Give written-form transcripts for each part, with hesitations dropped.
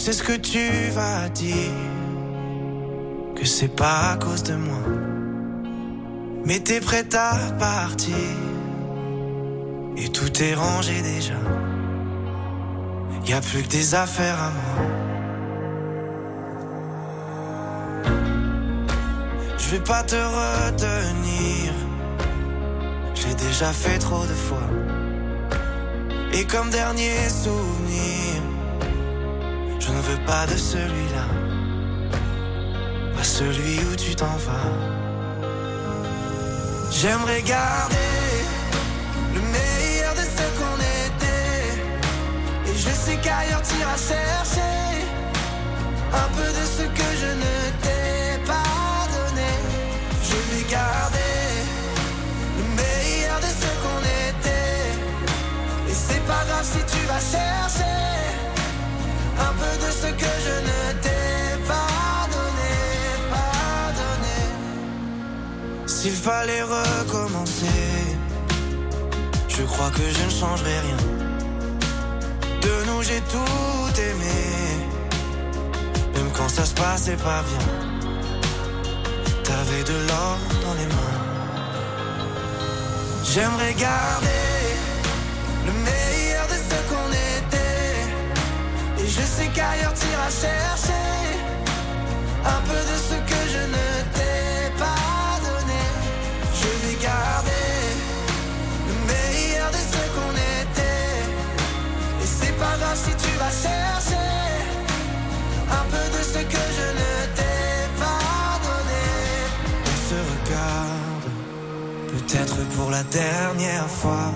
sais ce que tu vas dire, que c'est pas à cause de moi. Mais t'es prête à partir, et tout est rangé déjà. Y'a plus que des affaires à moi. Je vais pas te retenir, j'ai déjà fait trop de fois. Et comme dernier souvenir, je ne veux pas de celui-là, pas celui où tu t'en vas. J'aimerais garder le meilleur de ce qu'on était, et je sais qu'ailleurs t'iras chercher un peu de ce que je ne t'ai pas donné. Je vais garder le meilleur de ce qu'on était, et c'est pas grave si tu vas chercher un peu de ce que je ne t'ai pas donné, pas donné. S'il fallait recommencer, je crois que je ne changerai rien. De nous j'ai tout aimé, même quand ça se passait pas bien. T'avais de l'or dans les mains. J'aimerais garder le meilleur de ce qu'on était, et je sais qu'ailleurs t'iras chercher un peu de ce que je ne t'ai pas donné. Je vais garder le meilleur de ce qu'on était, et c'est pas grave si tu vas chercher un peu de ce que je ne t'ai pas donné. On se regarde, peut-être pour la dernière fois,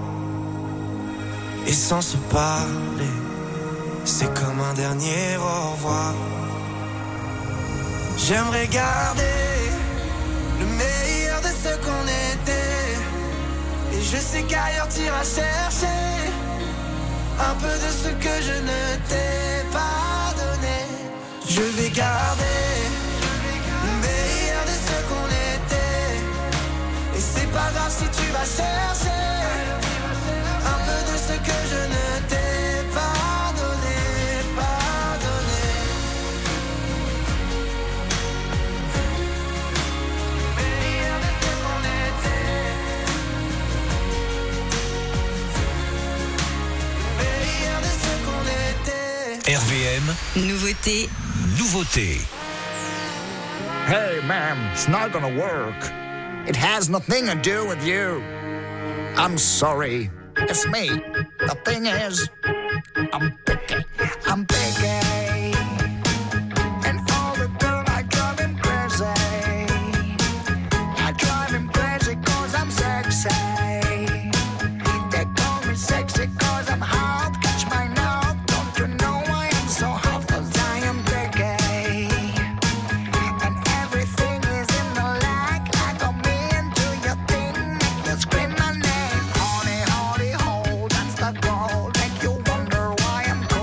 et sans se parler, c'est comme un dernier au revoir. J'aimerais garder le meilleur de ce qu'on était, et je sais qu'ailleurs t'iras chercher un peu de ce que je ne t'ai pas donné. Je vais garder le meilleur de ce qu'on était, et c'est pas grave si tu vas chercher un peu de ce que je ne t'ai pas donné, pas donné. Le meilleur de ce qu'on était, le meilleur de ce qu'on était. RVM, Nouveauté. Hey man, it's not gonna work. It has nothing to do with you. I'm sorry. It's me. The thing is, I'm picky. And all the girls I drive him crazy. I drive him crazy 'cause I'm sexy. They call me sexy 'cause I'm hot. Catch my now. Don't you know I am so hot 'cause I am picky. And everything is in the lag. Like I'm into your thing. Make you scream my name. Honey, honey, hold. That's the goal. Make you wonder why I'm cold.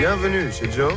Bienvenue, c'est Joe.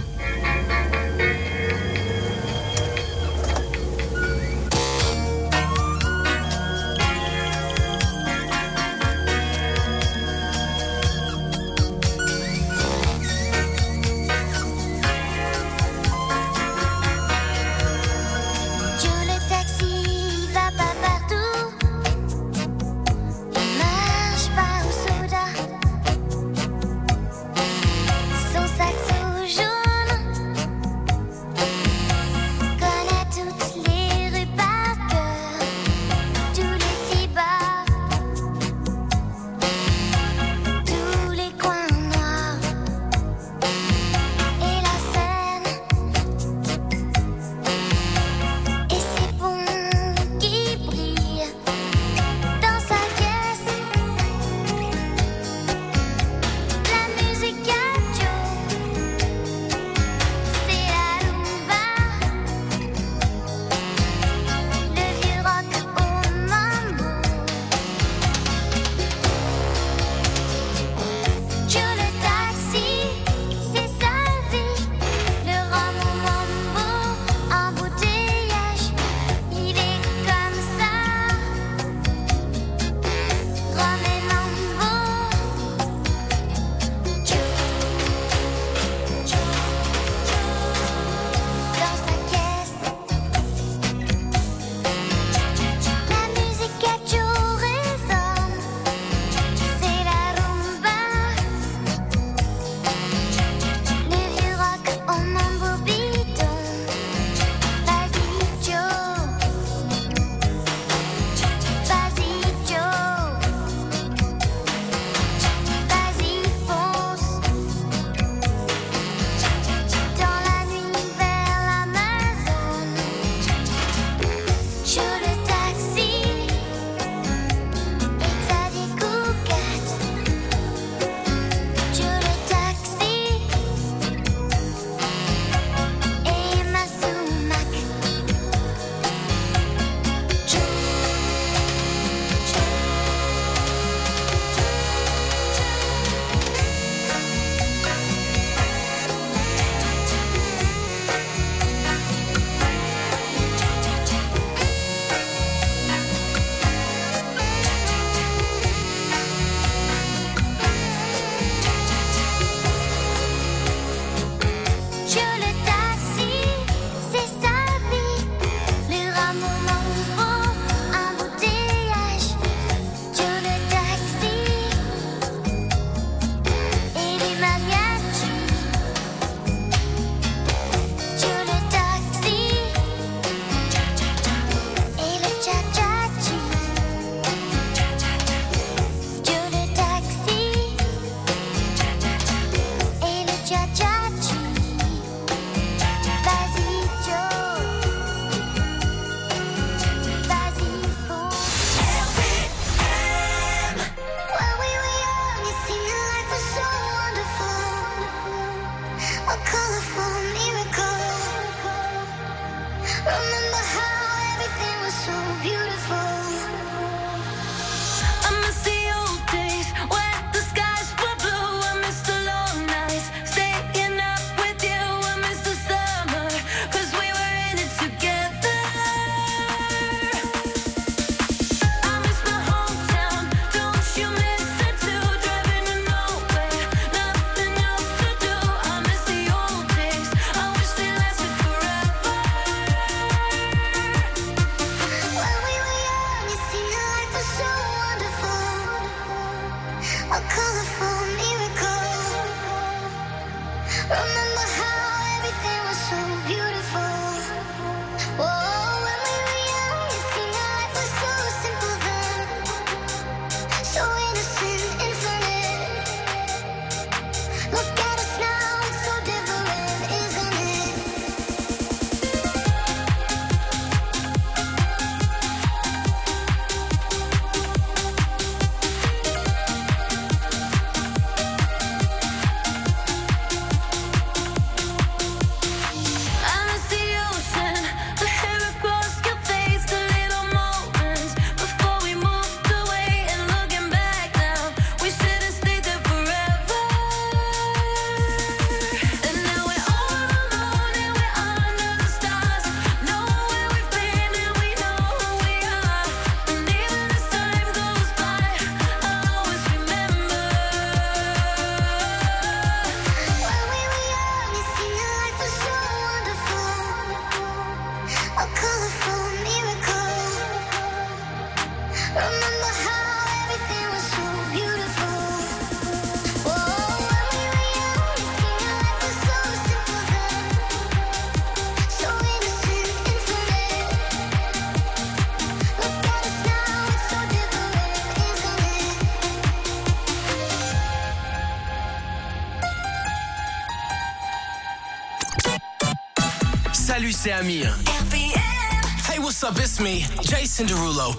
Salut, c'est Amir. Hey, what's up, it's me, Jason Derulo.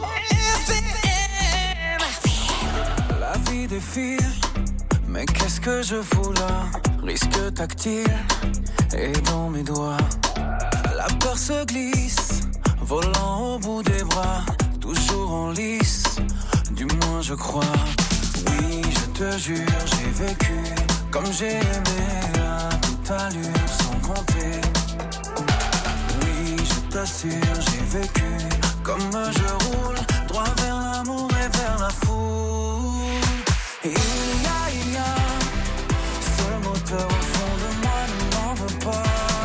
La vie défile, mais qu'est-ce que je fous là? Risque tactile, et dans mes doigts la peur se glisse, volant au bout des bras, toujours en lice, du moins je crois. Oui, je te jure, j'ai vécu comme j'ai aimé, à toute allure, sans compter. Oui, je t'assure, j'ai vécu comme je roule, droit vers l'amour et vers la foule. Et il y a ce moteur au fond de moi, ne m'en veux pas.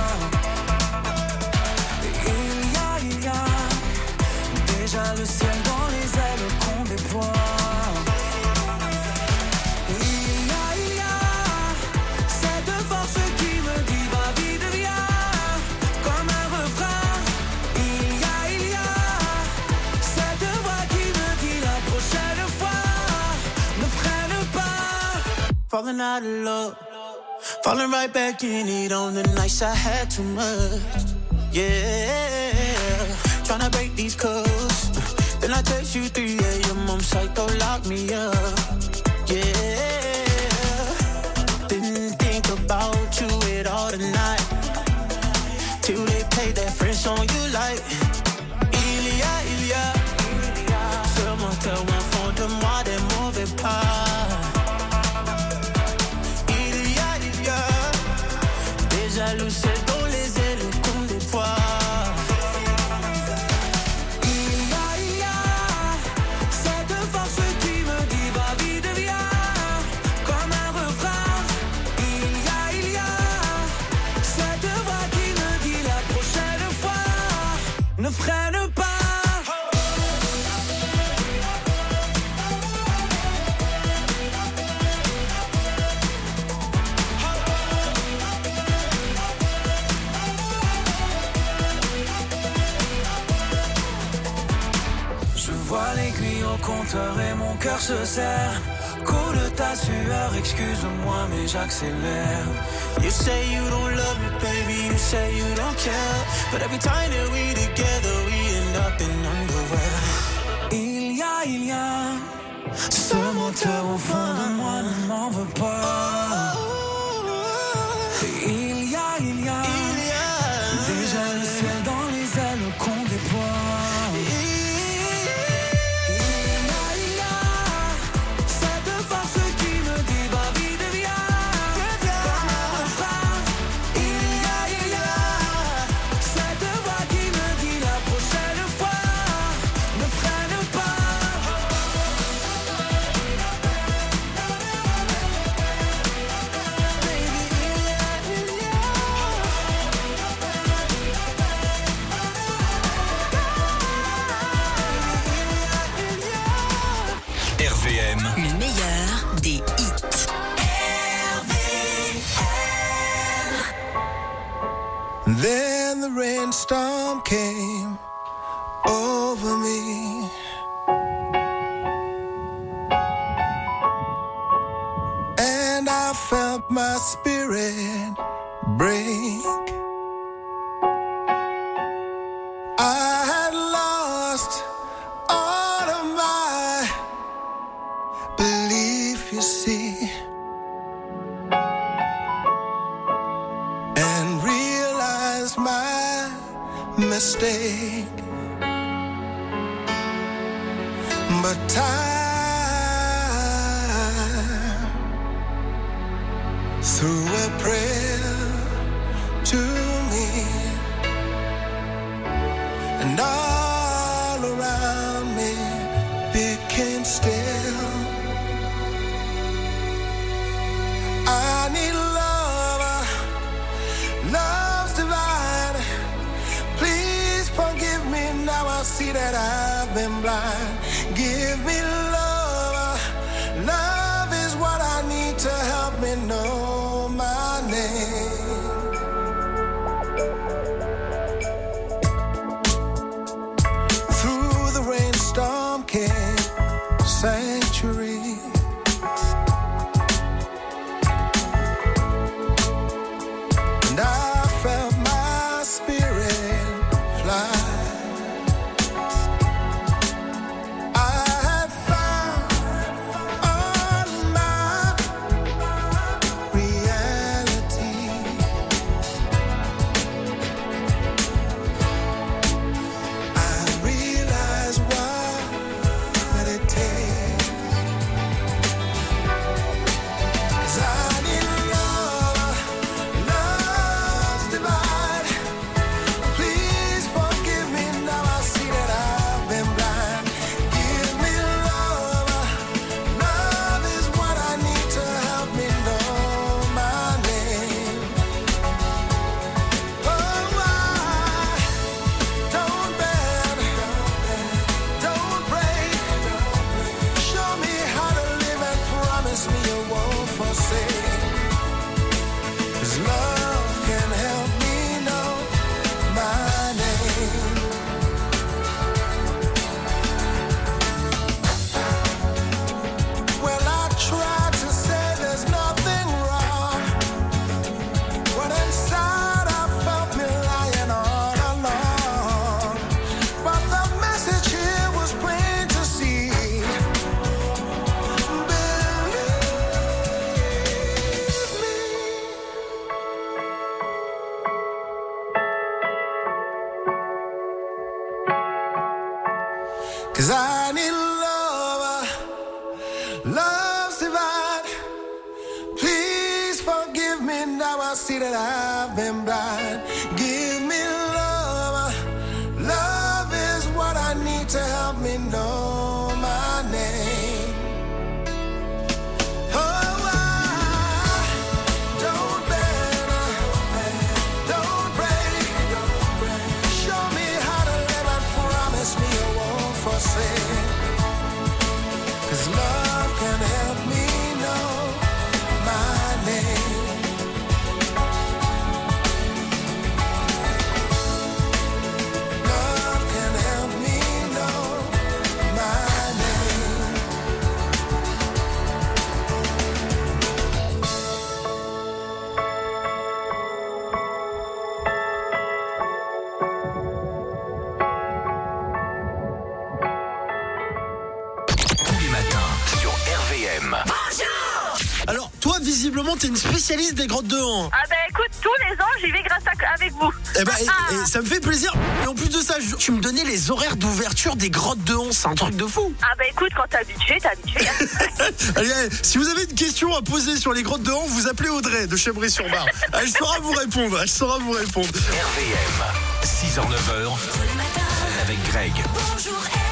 Et il y a déjà le ciel dans les ailes qu'on déploie. Falling out of love, falling right back in it on the nights I had too much. Yeah, tryna break these codes. Then I text you 3 a.m. I'm psycho, lock me up. Yeah, didn't think about you at all tonight, till they played that French song you like. Il y a seulement tellement fond de moi des mauvais pas. Jaloux, c'est dans les ailes qu'on déploie. Il y a cette force qui me dit va vite, viens, comme un refrain. Il y a cette voix qui me dit la prochaine fois ne freine pas. Vois l'aiguille au compteur et mon cœur se serre. Coule ta sueur, excuse-moi mais j'accélère. You say you don't love me, baby, you say you don't care. But every time that we together, we end up in underwear. Il y a ce moteur au fond de moi, ne m'en veux pas. Il y a déjà le ciel dans les ailes qu'on déploie. Le meilleur des hits. Then the rainstorm came over me. And I felt my spirit break. I had lost all of my belief, you see, and realized my mistake. But time threw a prayer to me, and all around me became still. I need love, love's divine. Please forgive me, now I see that I've been blind. Give me love, love is what I need to help me know my name. Through the rainstorm came sanctuary. And I felt my spirit forsake. 'Cause love can help me know my name. Well, I tried to say there's nothing wrong, but inside I felt me lying all along. But the message here was plain to see. Believe me. 'Cause I need love, love's divine. Please forgive me now. I see that I've been blind. Give me love, love is what I need to help me know my name. Oh, I don't bend, don't break. Show me how to live and promise me you won't forsake. 'Cause love can help me know my name. Love can help me know my name. Tous les matins sur RVM. Alors, toi, visiblement, t'es une spécialiste des grottes de Han. Ah bah écoute, tous les ans j'y vais grâce avec vous. Eh ben, et ça me fait plaisir. Et en plus de ça, tu me donnais les horaires d'ouverture des grottes de Han. C'est un truc de fou. Ah bah écoute, quand t'es habitué. Allez, si vous avez une question à poser sur les grottes de Han, vous appelez Audrey de Chebray-sur-Bar. Elle saura vous répondre. RVM, 6h-9h, avec Greg. Bonjour RVM.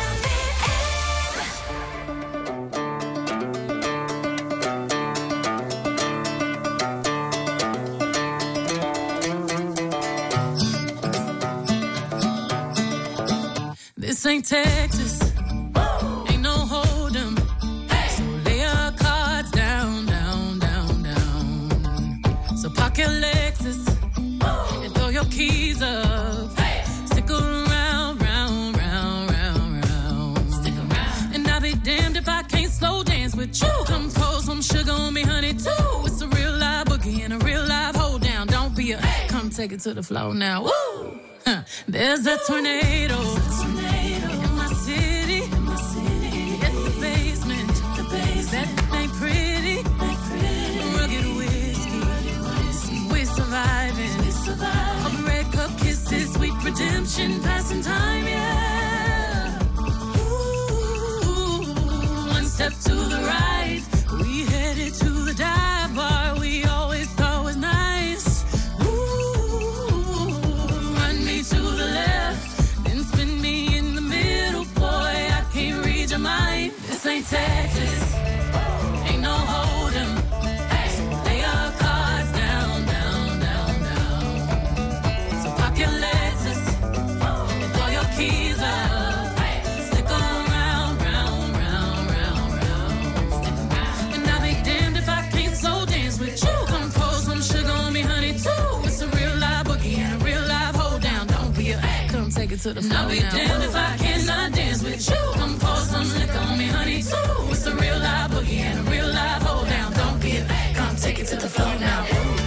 This ain't Texas, ain't no hold'em. So lay your cards down, down, down, down. So park your Lexus and throw your keys up. Stick around, round, round, round, round. Stick around. And I'll be damned if I can't slow dance with you. Come pour some sugar on me, honey, too. It's a real live boogie and a real live hold down. Don't be a come take it to the floor now. Woo! Huh. There's a tornado. In my city, at the basement, that ain't pretty, rugged whiskey, we're surviving, all the red cup kisses, sweet redemption, passing time, yeah, ooh, one step to the right, we headed to the dive bar, we always thought was nice, ooh, run me to the left, then spin me in the middle, boy, I can't read your mind. This ain't Texas, ain't no hold'em. Lay your cards down, down, down, down. So pop your Lexus and throw your keys up. Stick around, round, round, round, round. And I'll be damned if I can't slow dance with you. Come pour some sugar on me, honey, too. It's a real live boogie and a real live hold down. Don't be a come take it to the floor. I'll be damned if I cannot dance with you. Come pour some liquor on me, honey, too. It's a real live boogie and a real live hold down. Don't be a come take it to the floor now.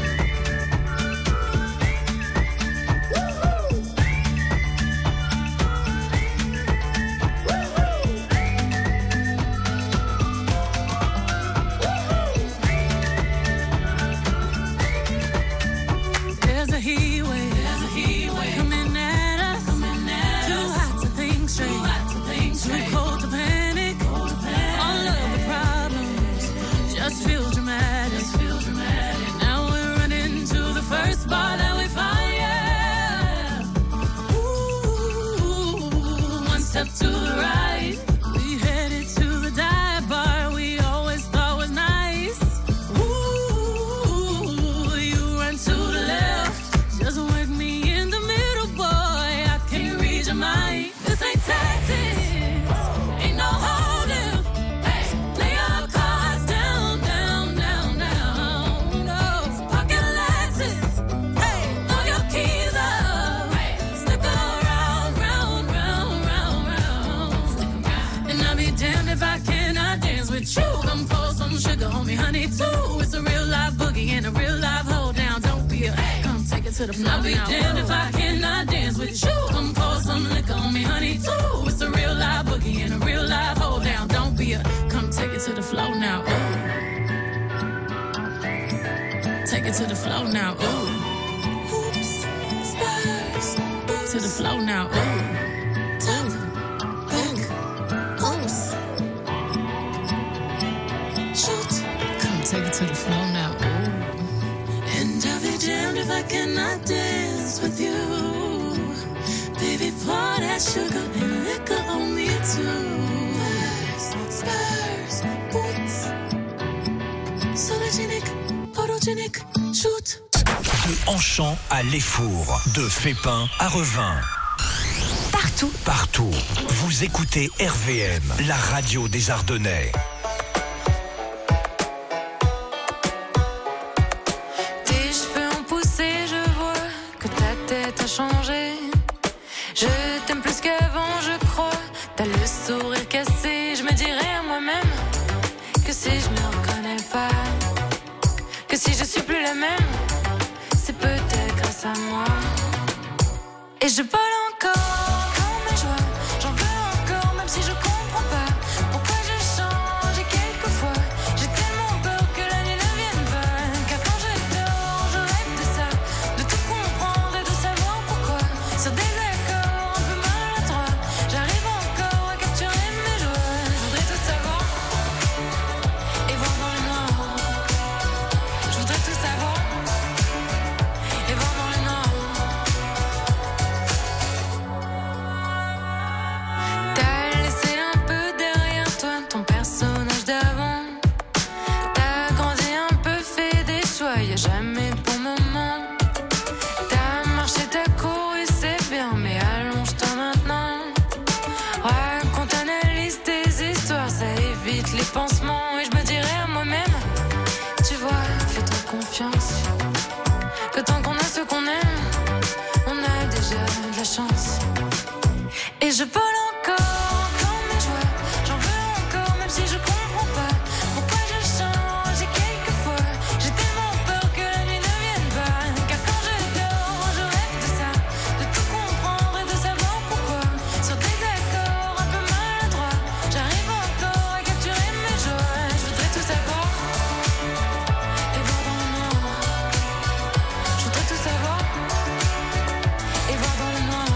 There's a heat wave coming at us. Too hot to think straight, too cold to panic. All of the problems it to the floor. I'll be damned if I cannot dance with you. Come pour some liquor on me, honey, too. It's a real live boogie and a real live hold down. Don't be a, come take it to the floor now. Ooh. Take it to the floor now. Ooh. Oops, spurs. To the floor now. Ooh. Talk, back, oops. Shoot. Come take it to the floor now. Ooh. And I'll be damned if I cannot dance with you. Baby, pour that sugar and liquor on me too. Spurs, boots. Sologenic, photogenic, shoot. De Enchant à Léfour, de Fépin à Revin. Partout. Vous écoutez RVM, la radio des Ardennais. Tes cheveux ont poussé, je vois que ta tête a changé. Je t'aime plus qu'avant, je crois. T'as le sourire cassé. Je me dirais à moi-même que si je me reconnais pas, que si je suis plus la même, c'est peut-être grâce à moi. Et je vole encore comme mes joies. J'en veux encore, même si je comprends pas pourquoi je change. Et quelquefois, j'ai tellement peur que la nuit ne vienne pas. Car quand je dors, je rêve de ça, de tout comprendre et de savoir pourquoi. Sur des accords un peu maladroits, j'arrive encore à capturer mes joies. Je voudrais tout savoir et voir dans le noir. Je voudrais tout savoir et voir dans le noir. T'as laissé un peu derrière toi ton personnage d'avant. T'as grandi un peu, fait des choix, y'a jamais de bon moment. T'as marché, t'as couru, c'est bien, mais allonge-toi maintenant. Raconte, analyse tes histoires, ça évite les pansements. Et je me dirais à moi-même, tu vois, fais-toi confiance, que tant qu'on a ce qu'on aime, on a déjà de la chance. Et je vole encore comme mes joies. J'en veux encore, même si je comprends pas pourquoi je change. Et quelquefois, j'ai tellement peur que la nuit ne vienne pas. Car quand je dors, je rêve de ça, de tout comprendre et de savoir pourquoi. Sur des accords un peu maladroits, j'arrive encore à capturer mes joies. Je voudrais tout savoir et voir dans le noir. Je voudrais tout savoir et voir dans le noir.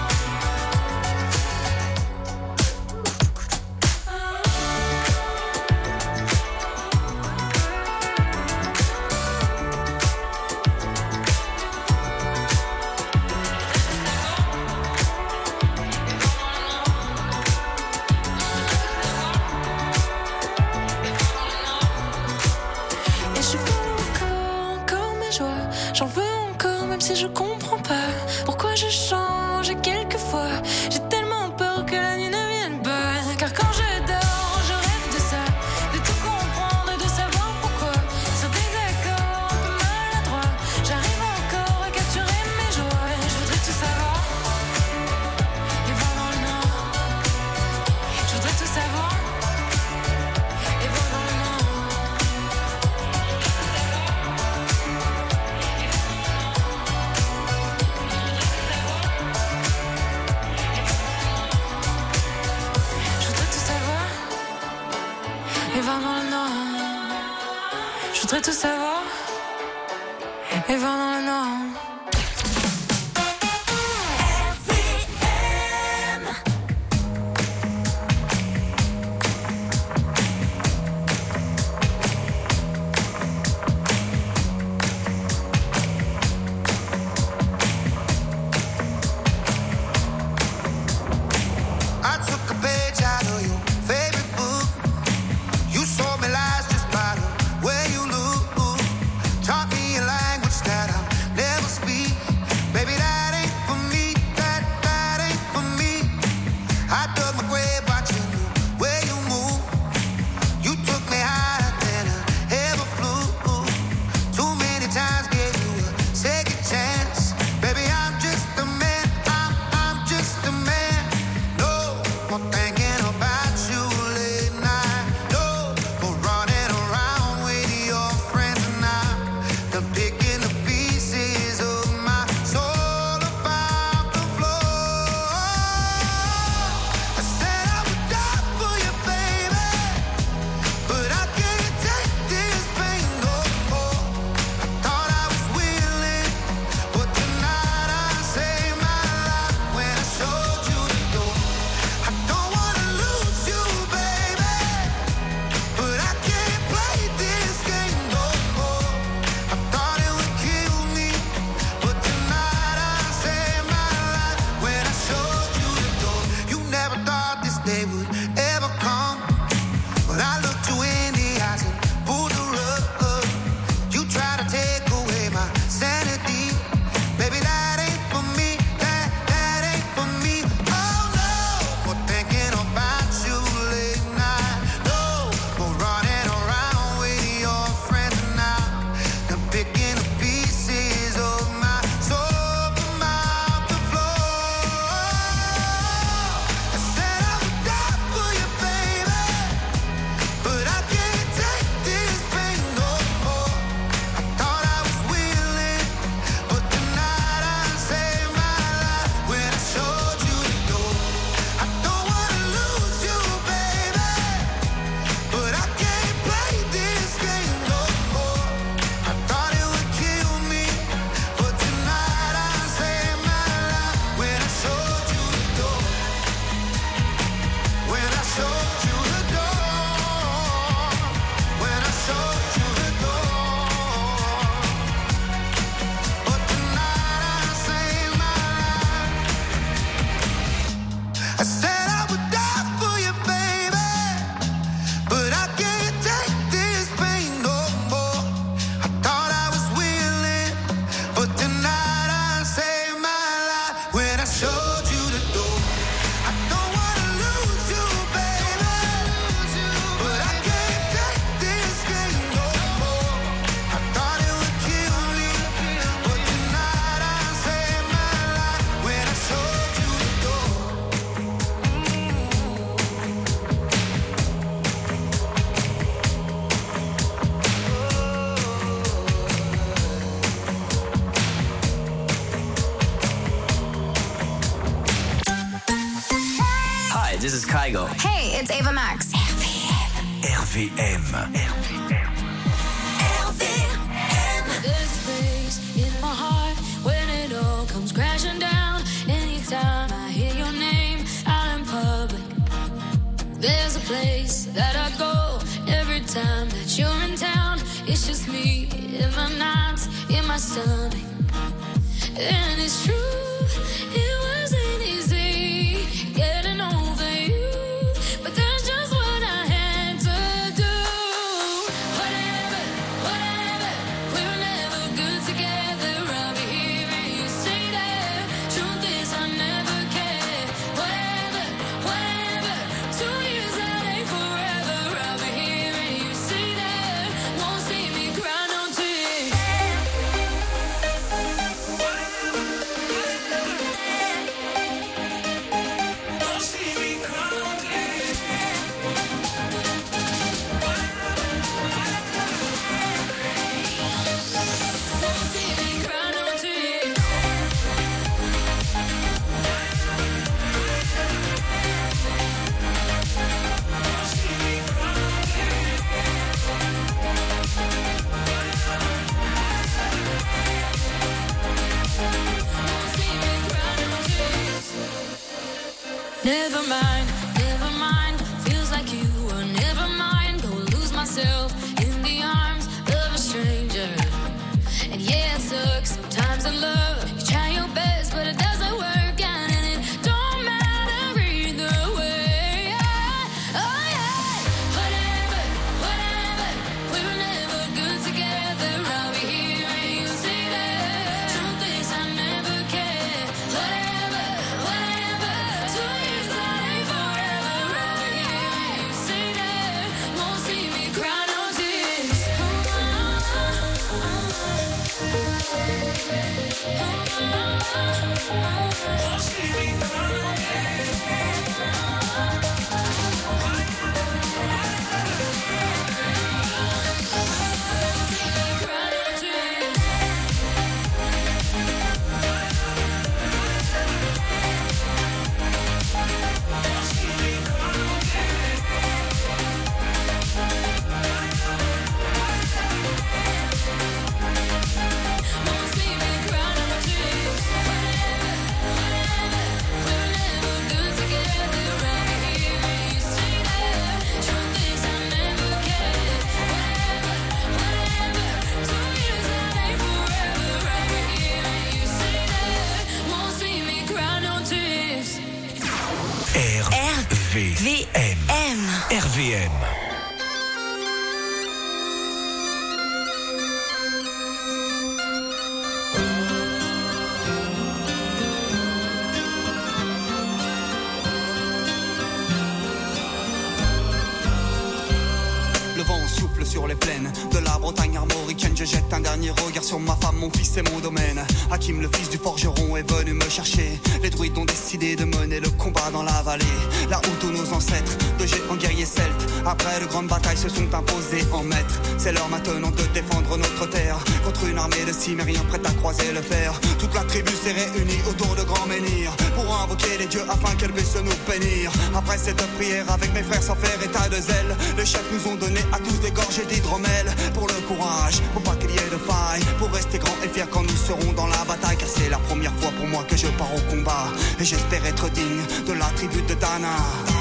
Et je veux encore mes joies. J'en veux encore, même si je comprends pas pourquoi je change. Et quelquefois, j'ai tellement peur que la nuit ne vienne pas. Car quand je dors, je rêve de ça, de tout comprendre et de savoir pourquoi. Sur des accords un peu maladroits, j'arrive encore à capturer mes joies. Je voudrais tout savoir et voir dans le noir. Je voudrais tout savoir et voir dans le noir. Je voudrais tout savoir et voir dans le noir. Je voudrais tout savoir et voir dans le noir. I took a page out of your favorite book. You sold me lies just by the way you look. Taught me a language that I'll never speak. Kygo. Hey, it's Ava Max. RVM. There's a space in my heart when it all comes crashing down. Anytime I hear your name out in public, there's a place that I go every time that you're in town. It's just me in my nights, in my stomach. And it's true, it wasn't easy getting over you, but that's just what I had to do. Whatever, we were never good together. I'll be here and you stay there. Truth is I never cared. Whatever, 2 years that ain't forever. I'll be here and you stay there. Won't see me cry no tears. Never mind, feels like you were never mine. Go lose myself in the arms of a stranger. And yeah, it sucks sometimes in love. You try your best, but it doesn't work out, and it don't matter either way. Oh yeah, whatever, we were never good together. I'll be here and you stay there. Truth is I never cared. Whatever, 2 years that ain't forever. I'll be here and you stay there. Won't see me cry no tears. RVM. Le vent souffle sur les plaines de la Bretagne armoricaine. Je jette un dernier regard sur ma femme, mon fils et mon domaine. Hakim, le fils du forgeron, est venu me chercher. Les druides ont décidé de mener le combat dans la vallée, là où tous nos ancêtres, de géants guerriers celtes, après de grandes batailles, se sont imposés en maîtres. C'est l'heure maintenant de défendre notre terre contre une armée de Cimériens prête à croiser le fer. Toute la tribu s'est réunie autour de grands menhirs pour invoquer les dieux afin qu'elle puisse nous bénir. Après cette prière avec mes frères sans faire état de zèle, les chefs nous ont donné à tous des gorgées d'hydromel. Pour le courage, pour pas qu'il y ait de faille, pour rester grand et fier quand nous serons dans la bataille. Car c'est la première fois pour moi que je pars au combat, et j'espère être digne de la tribu de Dana.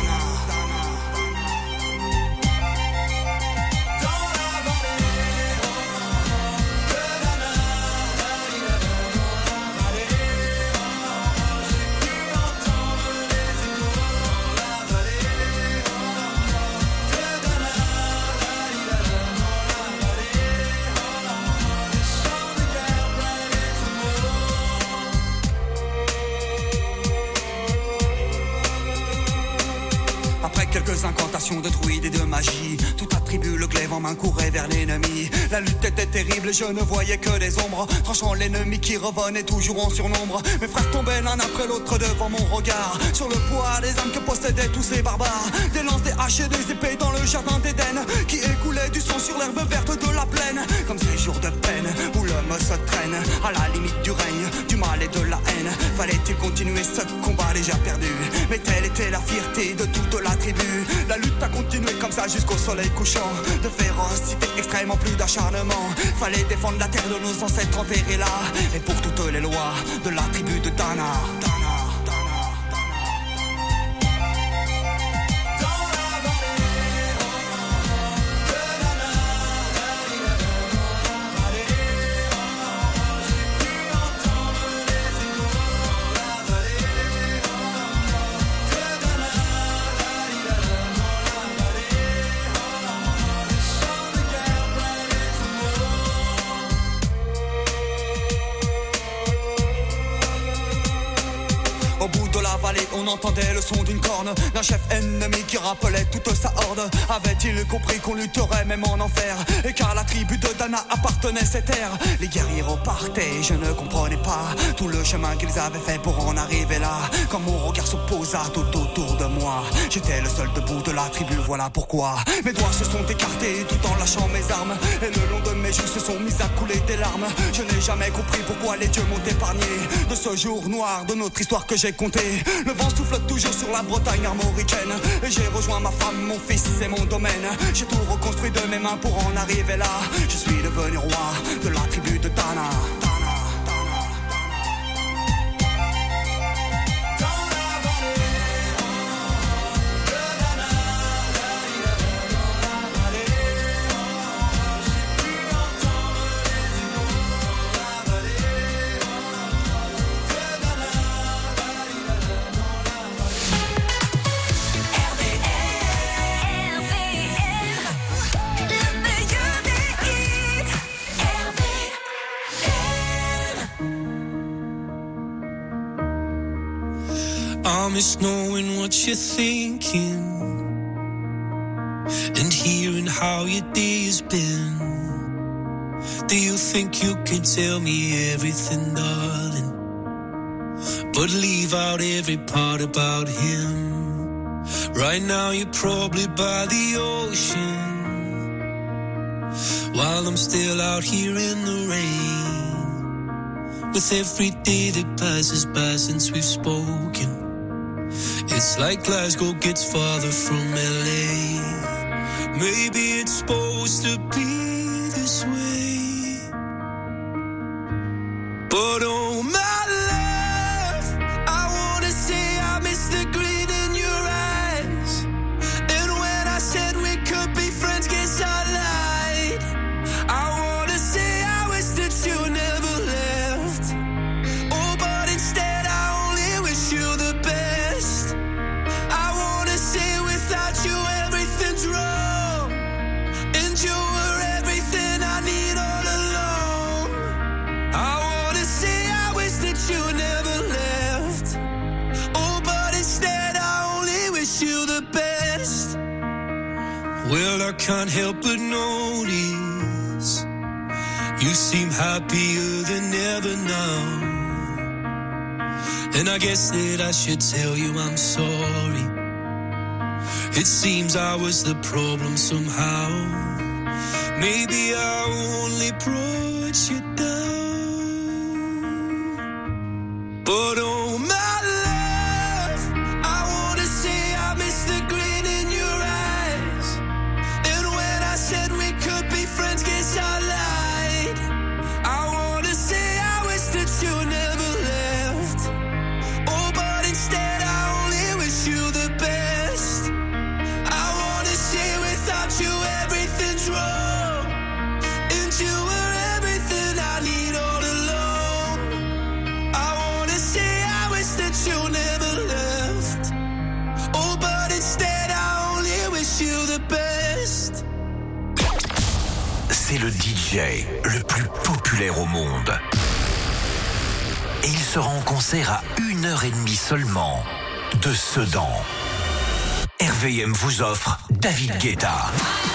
Quelques incantations de druides et de magie, toute la tribu, le glaive en main, courait vers l'ennemi. La lutte était terrible, je ne voyais que des ombres, tranchant l'ennemi qui revenait toujours en surnombre. Mes frères tombaient l'un après l'autre devant mon regard, sur le poids des âmes que possédaient tous ces barbares. Des lances, des haches et des épées dans le jardin d'Éden, qui écoulait du sang sur l'herbe verte de la plaine. Comme ces jours de peine où l'homme se traîne à la limite du règne, du mal et de la haine. Fallait-il continuer ce combat déjà perdu? Mais telle était la fierté de toute la continuer comme ça jusqu'au soleil couchant. De férocité extrême en plus d'acharnement. Fallait défendre la terre de nos ancêtres enterrés là. Et pour toutes les lois de la tribu de Dana. On entendait le son d'une corne d'un chef ennemi qui rappelait toute sa horde. Avait-il compris qu'on lutterait même en enfer, et car la tribu de Dana appartenait cette terre. Les guerriers repartaient, je ne comprenais pas tout le chemin qu'ils avaient fait pour en arriver là. Quand mon regard se posa tout autour de moi, j'étais le seul debout de la tribu, voilà pourquoi mes doigts se sont écartés tout en lâchant mes armes, et le long de mes joues se sont mis à couler des larmes. Je n'ai jamais compris pourquoi les dieux m'ont épargné de ce jour noir de notre histoire que j'ai compté. Le vent souffle toujours sur la Bretagne armoricaine, et j'ai rejoint ma femme, mon fils et mon domaine. J'ai tout reconstruit de mes mains pour en arriver là. Je suis devenu roi de la tribu de Dana. I miss knowing what you're thinking and hearing how your day has been. Do you think you can tell me everything, darling, but leave out every part about him? Right now you're probably by the ocean, while I'm still out here in the rain. With every day that passes by since we've spoken, it's like Glasgow gets farther from LA. Maybe it's supposed to be this way, but oh my love, I wanna say I miss the grin in your eyes. And when I said we could be friends, guess I lied. I wanna say I wish that you never left. Oh, but instead I only wish you the best. I wanna say without you everything's wrong, and you were everything I need all along. I wanna say I wish that you never left. Oh, but instead I only wish you the best. Well, I can't help but notice you seem happier than ever now, and I guess that I should tell you I'm sorry. It seems I was the problem somehow. Maybe I only brought you down, but oh my love, I wanna say I miss the grin in your eyes. And when I said we could be friends, guess I lied. I wanna say I wish that you never left. Oh, but instead I only wish you the best. I wanna say without you everything's wrong, and you were everything I need all along. I wanna say I wish that you never left. Oh, but instead I only wish you the best. C'est le DJ le plus populaire au monde. Et il sera en concert à 1h30 seulement de Sedan. RVM vous offre David Guetta.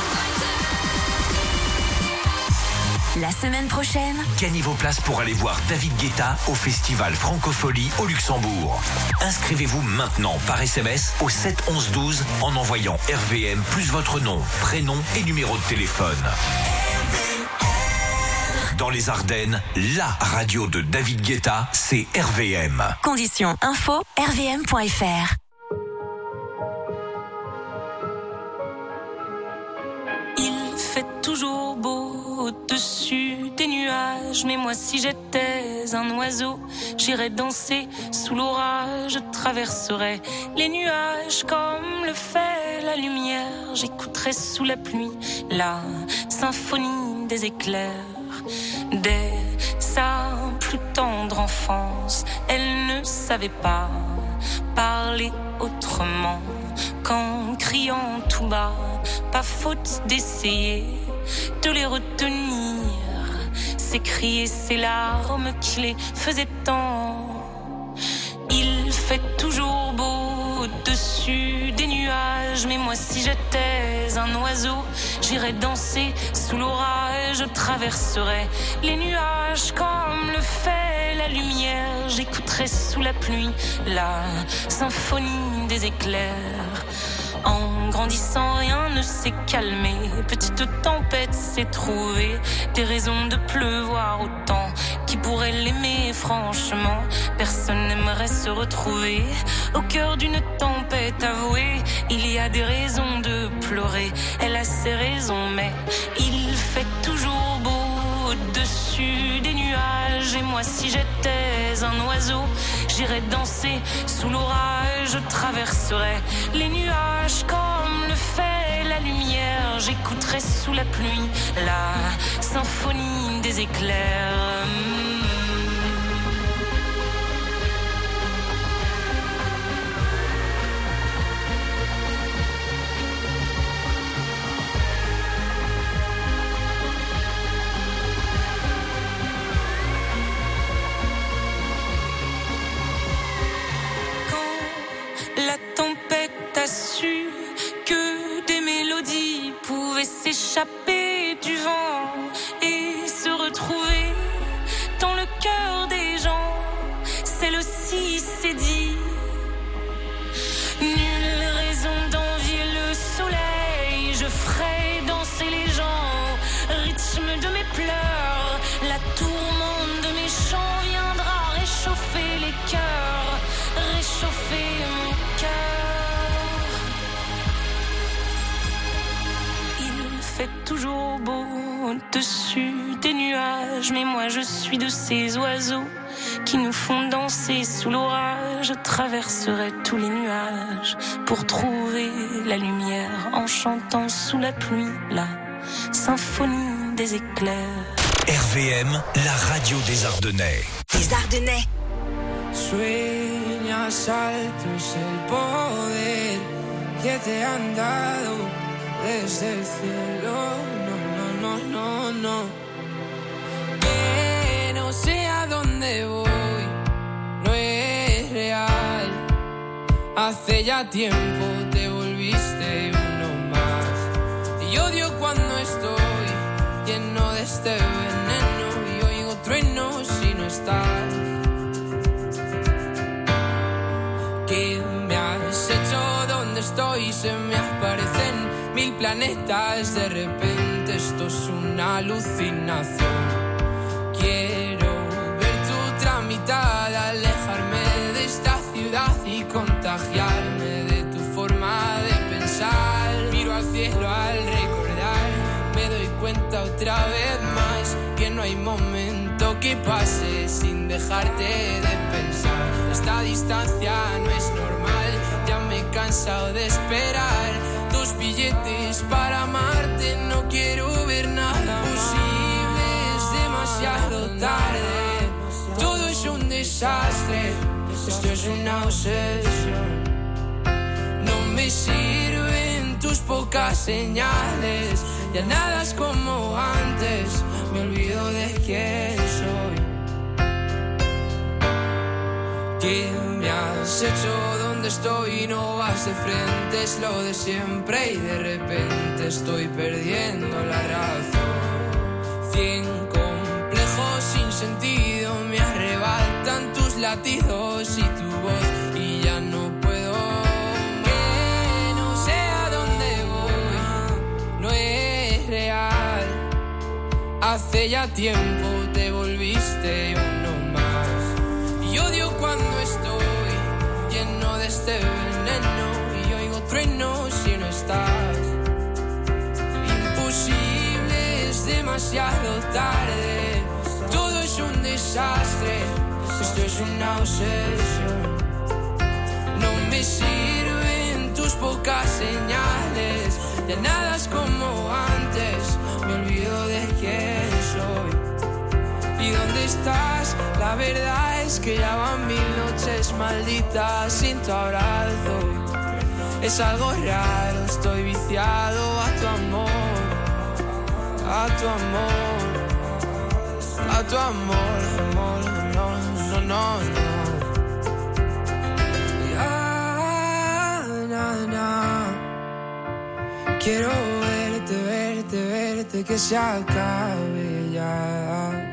La semaine prochaine, Gagnez vos places pour aller voir David Guetta au festival Francophonie au Luxembourg. Inscrivez-vous maintenant par SMS au 7 11 12 en envoyant RVM plus votre nom, prénom et numéro de téléphone. Dans les Ardennes, la radio de David Guetta, c'est RVM. conditions info rvm.fr. au-dessus des nuages. Mais moi si j'étais un oiseau, j'irais danser sous l'orage. Je traverserais les nuages comme le fait la lumière. J'écouterais sous la pluie la symphonie des éclairs. Dès sa plus tendre enfance, elle ne savait pas parler autrement qu'en criant tout bas. Pas faute d'essayer de les retenir, ces cris et ces larmes qui les faisaient tant. Il fait toujours beau au-dessus des nuages, mais moi si j'étais un oiseau, j'irais danser sous l'orage. Je traverserais les nuages comme le fait la lumière. J'écouterais sous la pluie la symphonie des éclairs. En grandissant, rien ne s'est calmé. Petite tempête s'est trouvée des raisons de pleuvoir autant. Qui pourrait l'aimer franchement? Personne n'aimerait se retrouver au cœur d'une tempête avouée. Il y a des raisons de pleurer, elle a ses raisons, mais il fait toujours beau au-dessus des nuages. Et moi si j'étais un oiseau, j'irais danser sous l'orage. Je traverserais les nuages comme le fait la lumière. J'écouterais sous la pluie la symphonie des éclairs. La tempête a su que des mélodies pouvaient s'échapper du vent et se retrouver dans le cœur des gens. Celle-ci s'est dit, nulle raison d'envier le soleil. Je ferai danser les gens au rythme de mes pleurs. La tourmente de mes chants viendra réchauffer les cœurs, réchauffer mon cœur. Il fait toujours beau au-dessus des nuages, mais moi je suis de ces oiseaux qui nous font danser sous l'orage. Je traverserai tous les nuages pour trouver la lumière en chantant sous la pluie la symphonie des éclairs. RVM, la radio des Ardennais. Les Ardennais. Sueñas altos el poder que te han dado desde el cielo. No, no, no, no, no. Que no sé a dónde voy, no es real. Hace ya tiempo te volviste uno más. Y odio cuando estoy lleno de este veneno y oigo truenos si no estás. ¿Qué me has hecho? ¿Dónde estoy? Se me aparecen 1000 planetas. De repente esto es una alucinación. Quiero ver tu tramitada, alejarme de esta ciudad y contagiarme de tu forma de pensar. Miro al cielo al recordar, me doy cuenta otra vez más que no hay momento que pase sin dejarte de pensar. Esta distancia no es normal, ya me he cansado de esperar. 2 billetes para amarte, no quiero ver nada posible, es demasiado tarde. Todo es un desastre, esto es una obsesión. No me sirven tus pocas señales, ya nada es como antes, me olvido de quién soy. ¿Qué me has hecho? ¿Dónde estoy? No vas de frente, es lo de siempre y de repente estoy perdiendo la razón. 100 complejos sin sentido me arrebatan tus latidos y tu voz y ya no puedo. Que no sé a dónde voy, no es real. Hace ya tiempo te volviste uno más. Y odio cuando estoy lleno de este veneno y oigo truenos si no estás. Imposible, es demasiado tarde. Todo es un desastre. Esto es una obsesión. No me sirven tus pocas señales. Ya nada es como antes. Me olvido de quién soy. ¿Y dónde estás? La verdad es que ya van 1000 noches malditas sin tu abrazo. Es algo raro, estoy viciado a tu amor. A tu amor. A tu amor, amor, no, no, no, no. Quiero verte, verte, verte, que se acabe ya.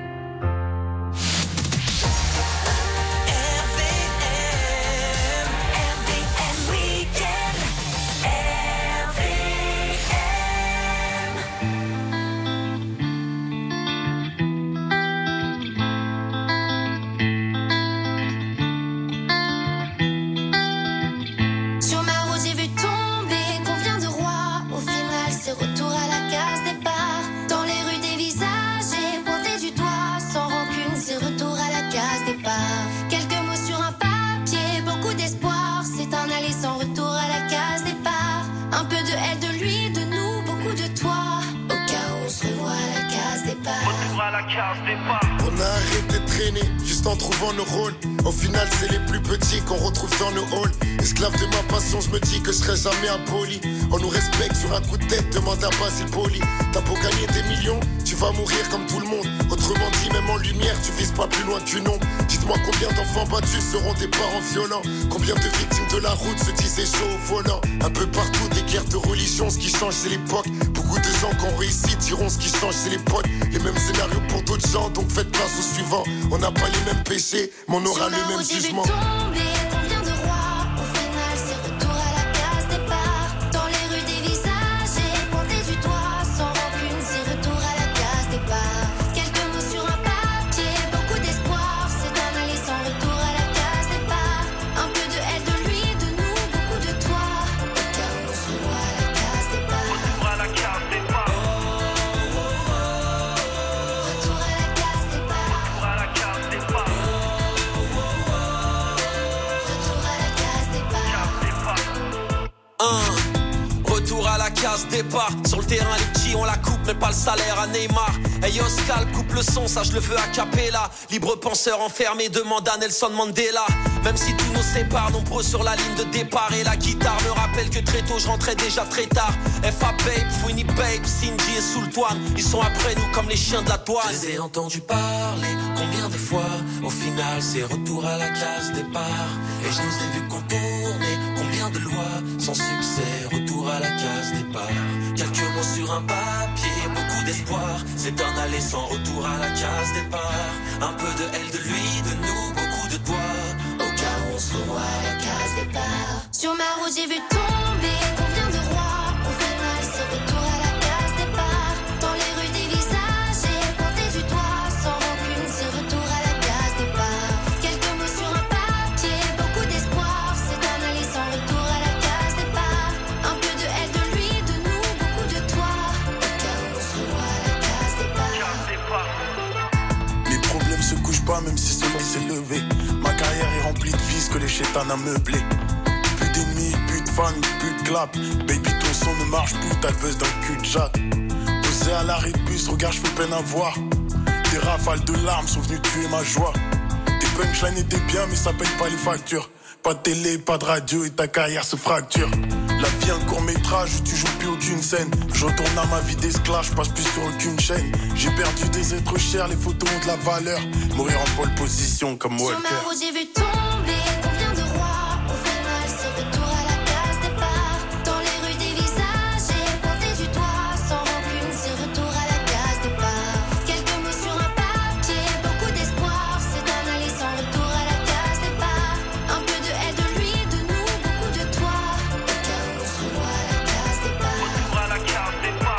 On a arrêté de traîner, juste en trouvant nos rôles. Au final c'est les plus petits qu'on retrouve dans nos halls. Esclave de ma passion, je me dis que je serai jamais impoli. On nous respecte sur un coup de tête, demande à Basile Poli. T'as beau gagner des millions, tu vas mourir comme tout le monde. Autrement dit, même en lumière, tu vises pas plus loin qu'une ombre. Dites-moi combien d'enfants battus seront des parents violents. Combien de victimes de la route se disaient chaud au volant. Un peu partout, des guerres de religion, ce qui change c'est l'époque. Beaucoup de gens qui ont réussi diront ce qui change c'est les potes. Les mêmes scénarios pour d'autres gens, donc faites place au suivant. On n'a pas les mêmes péchés, mais on aura le même jugement. Retour à la case départ. Sur le terrain les petits on la coupe mais pas le salaire à Neymar. Hey Oscar coupe le son, ça je le veux a cappella. Libre penseur enfermé demande à Nelson Mandela. Même si tout nous sépare, nombreux sur la ligne de départ. Et la guitare me rappelle que très tôt je rentrais déjà très tard. F.A. Babe, Fouini Babe, Cindy et Sultwan. Ils sont après nous comme les chiens de la douane. Je les ai entendus parler, combien de fois. Au final c'est retour à la case départ. Et je nous ai vus contourner, combien de lois. Sans succès, retour à la case départ. Quelques mots sur un papier, beaucoup d'espoir. C'est un aller sans retour à la case départ. Un peu de elle, de lui, de nous, beaucoup de toi. Au cas où on se revoit à la case départ. Sur ma route j'ai vu tomber combien de rois. Au final c'est retour à la case départ. Dans les rues des visages j'ai pointé du doigt. Sans rancune c'est retour à la case départ. Quelques mots sur un papier, beaucoup d'espoir. C'est un aller sans retour à la case départ. Un peu de elle, de lui, de nous, beaucoup de toi. Au cas où on se revoit à la case départ. Les problèmes se couchent pas même si celui s'est levé. Ma carrière est remplie de vices que les chétans a meublé. Plus d'ennemis, plus de fans, plus de clap. Baby ton son ne marche plus, t'as le buzz d'un cul de jatte. Posé à l'arrêt de bus, regarde je fais peine à voir. Des rafales de larmes sont venues tuer ma joie. Tes punchlines étaient bien mais ça paye pas les factures. Pas de télé, pas de radio et ta carrière se fracture. La vie un court métrage où tu joues plus aucune scène. Je retourne à ma vie d'esclave, je passe plus sur aucune chaîne. J'ai perdu des êtres chers, les photos ont de la valeur. Mourir en pole position comme Walker. Sur ma route j'ai vu tomber combien de rois. Au final c'est retour à la case départ. Dans les rues des visages j'ai pointé du doigt. Sans rancune c'est retour à la case départ. Quelques mots sur un papier, beaucoup d'espoir. C'est un aller sans retour à la case départ. Un peu de elle, de lui, de nous, beaucoup de toi. Au cas où on se revoit à la case départ. Retour à la case départ.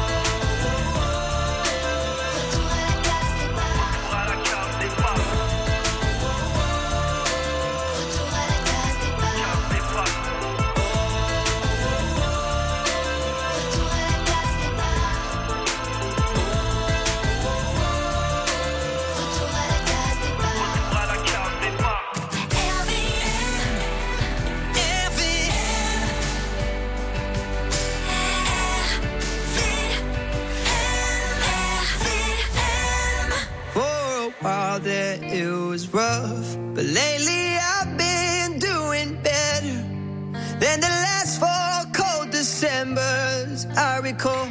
Retour à la case départ. Retour à la case départ. out there it was rough, but lately I've been doing better than the last 4 cold Decembers I recall.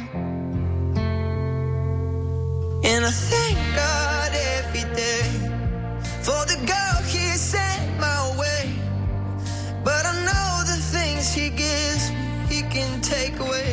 And I thank God every day for the girl He sent my way. But I know the things He gives me, He can take away.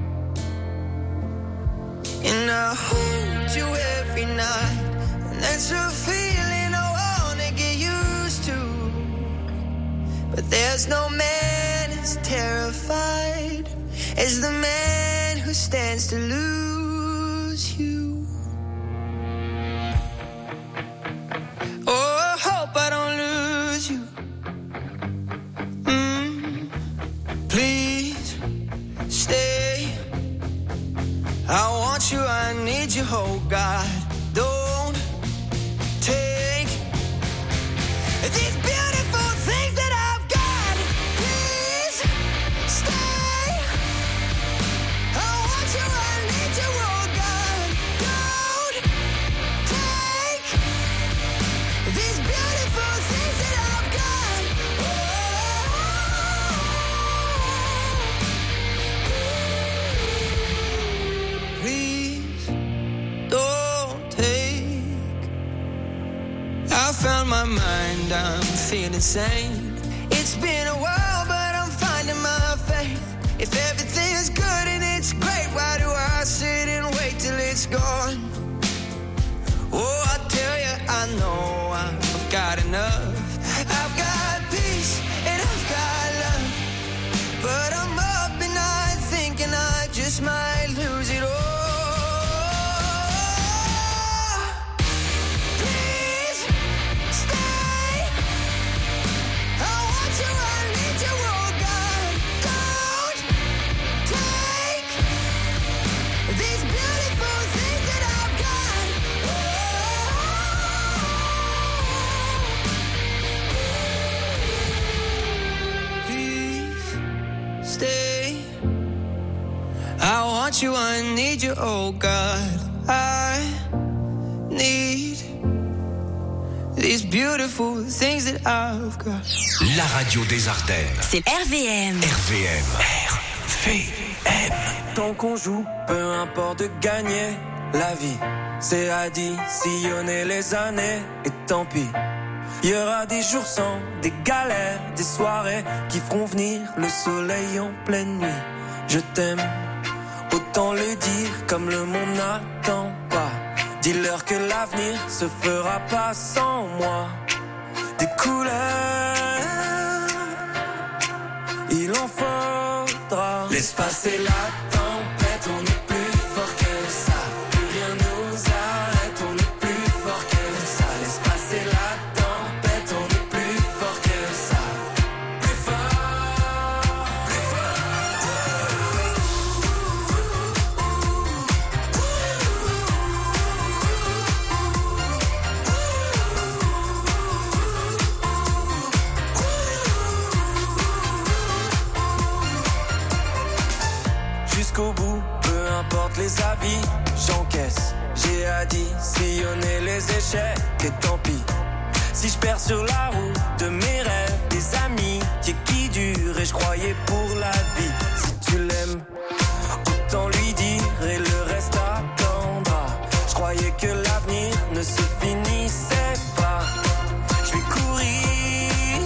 And I hold you every night, and that's a feeling I wanna get used to. But there's no man as terrified as the man who stands to lose you. Oh, I hope I don't lose you. Please stay. I want you, I need you, oh God. Don't take these beautiful things that I've got. Please stay. I want you, I need you, oh God. Don't take these beautiful things that I've got. Please don't take. I found my mind, I'm feeling sane. It's been a while, but I'm finding my faith. If everything is good and it's great, why do I sit and wait till it's gone? Oh, I tell you, I know I've got enough. I've got peace and I've got love, but I'm up at night thinking I just might lose it all. Please stay. I want you, I need you, oh God. Don't take these beautiful things that I've got. Please stay. I want you, I need you, oh God. I need these beautiful things that I've got. La radio des Ardennes. C'est RVM. RVM. RVM. Tant qu'on joue, peu importe de gagner. La vie, c'est additionner les années. Et tant pis, il y aura des jours sans, des galères, des soirées qui feront venir le soleil en pleine nuit. Je t'aime, autant le dire comme le monde n'attend pas. Dis-leur que l'avenir se fera pas sans moi. Des couleurs, il en faudra. Laisse passer la tempête, on est plus fort que ça. Plus rien nous arrête, on est plus fort que ça. Laisse passer la tempête, on est plus fort que ça. Plus fort, plus fort. Jusqu'au bout, peu importe les avis, j'encaisse. J'ai additionné les échecs et tant pis. Si je perds sur la route de mes rêves, des amis qui durent et je croyais pour la vie. Si tu l'aimes, autant lui dire et le reste attendra. Je croyais que l'avenir ne se finissait pas. Je vais courir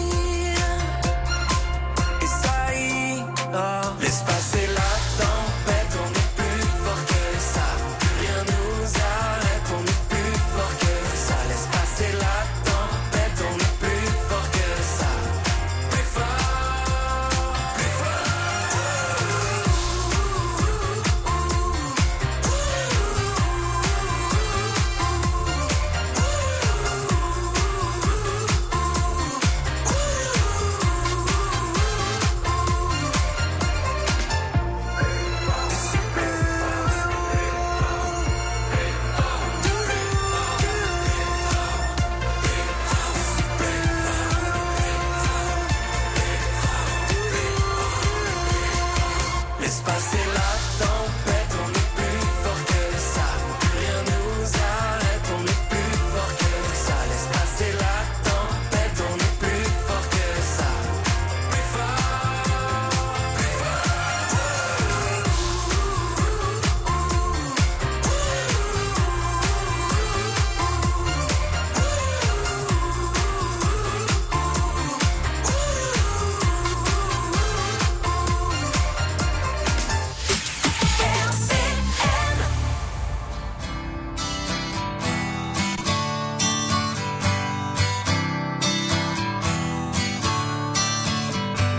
et ça ira. Laisse passer la tempête, on est plus fort que ça. Plus rien nous arrête, on est plus fort que ça. Laisse passer la tempête, on est plus fort que ça. Plus fort, plus fort.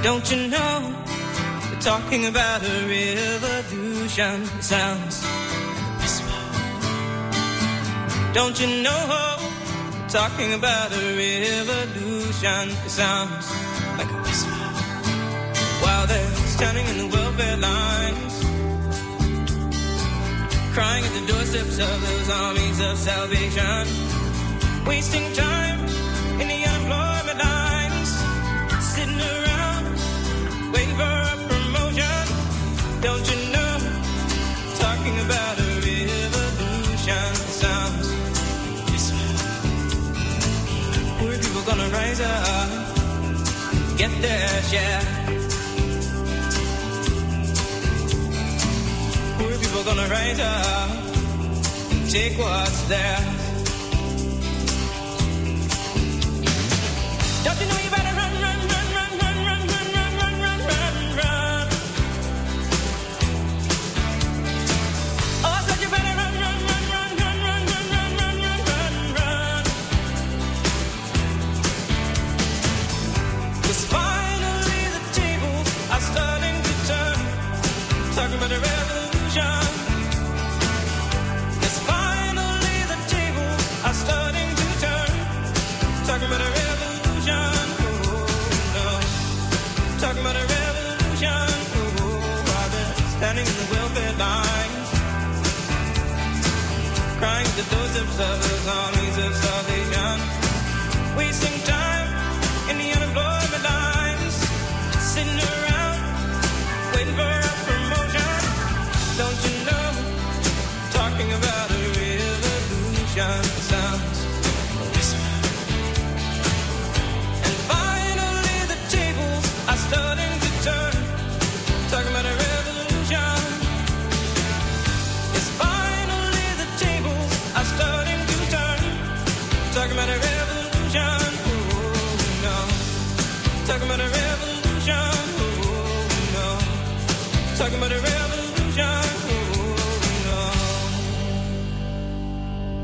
Don't you know, we're talking about a revolution. It sounds like a whisper. Don't you know, we're talking about a revolution. It sounds like a whisper. While they're standing in the welfare lines, crying at the doorsteps of those armies of salvation, wasting time in the unemployment lines, sitting around waiting for a promotion. Don't you know, talking about a revolution sounds whisper. Poor people gonna rise up, get their share. Poor people gonna rise up, take what's theirs. Don't you know you better run, run, run, run, run, run, run, run, run, run, run, run. Oh, I said you better run, run, run, run, run, run, run, run, run, run, run, run. 'Cause finally the tables are starting to turn, talking about a revolution. 'Cause finally the tables are starting to turn, talking about a revolution. Talking about a revolution, while they're standing in the welfare lines, crying at the doorsteps of those armies of salvation, wasting time in the unemployment lines, sitting around waiting for a promotion. Don't you know, talking about a revolution sounds like a whisper. And finally the tables are starting to turn,